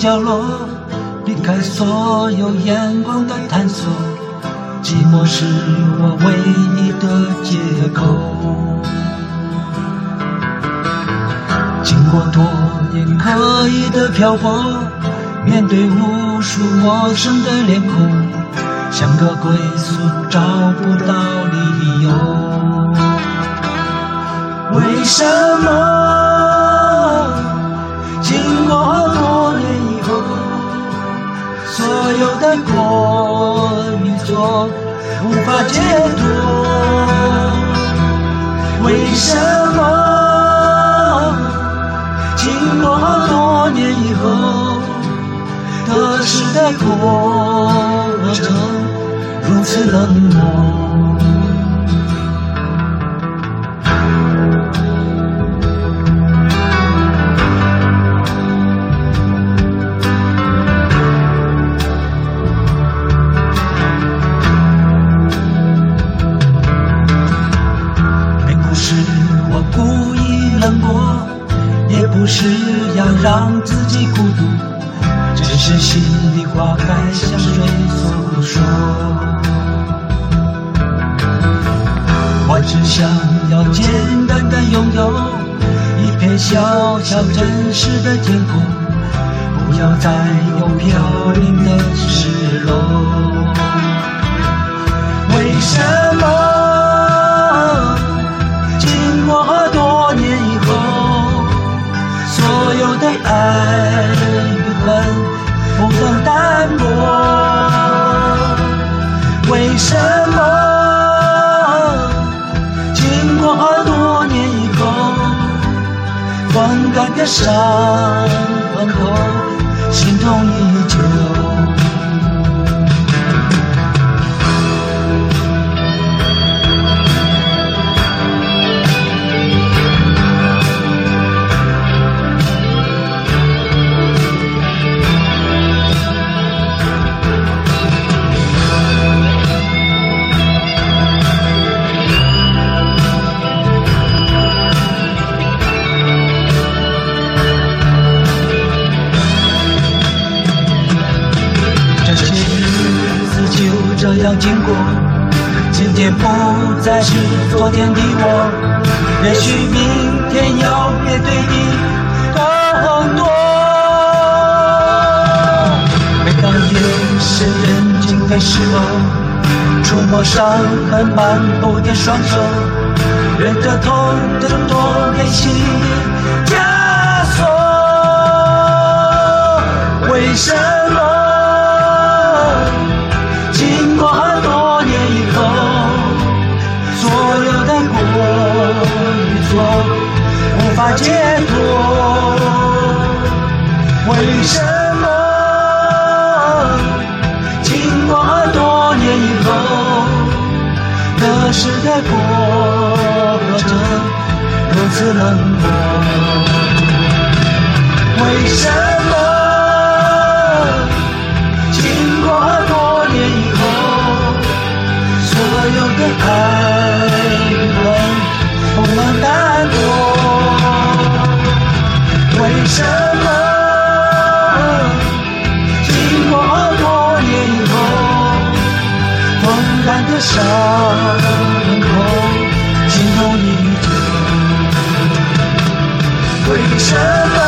角落，离开所有眼光的探索，寂寞是我唯一的借口。经过多年刻意的漂泊，面对无数陌生的脸孔，像个归宿找不到理由。为什么经过多年以后，所有的过与错无法解脱？为什么经过多年以后，得失的过程如此冷漠？故意冷漠，也不是要让自己孤独，只是心里话该向谁诉说。我只想要简单的拥有一片小小真实的天空，不要再有飘零的失落。为什么经过多年以后，所有的爱与恨不能淡薄？为什么经过多年以后，风干的伤口心痛依旧？这样经过，今天不再是昨天的我，也许明天要面对的更多。每当夜深人静的时候，触摸伤痕满布的双手，忍着痛的多给心里枷锁。为什么经过多年以后，所有的过与错无法解脱？为什么经过多年以后，得失的过程如此冷漠？为什么经过多年以后，所有的爱与恨不能淡薄？为什么经过多年以后，风干的伤口心痛依旧？为什么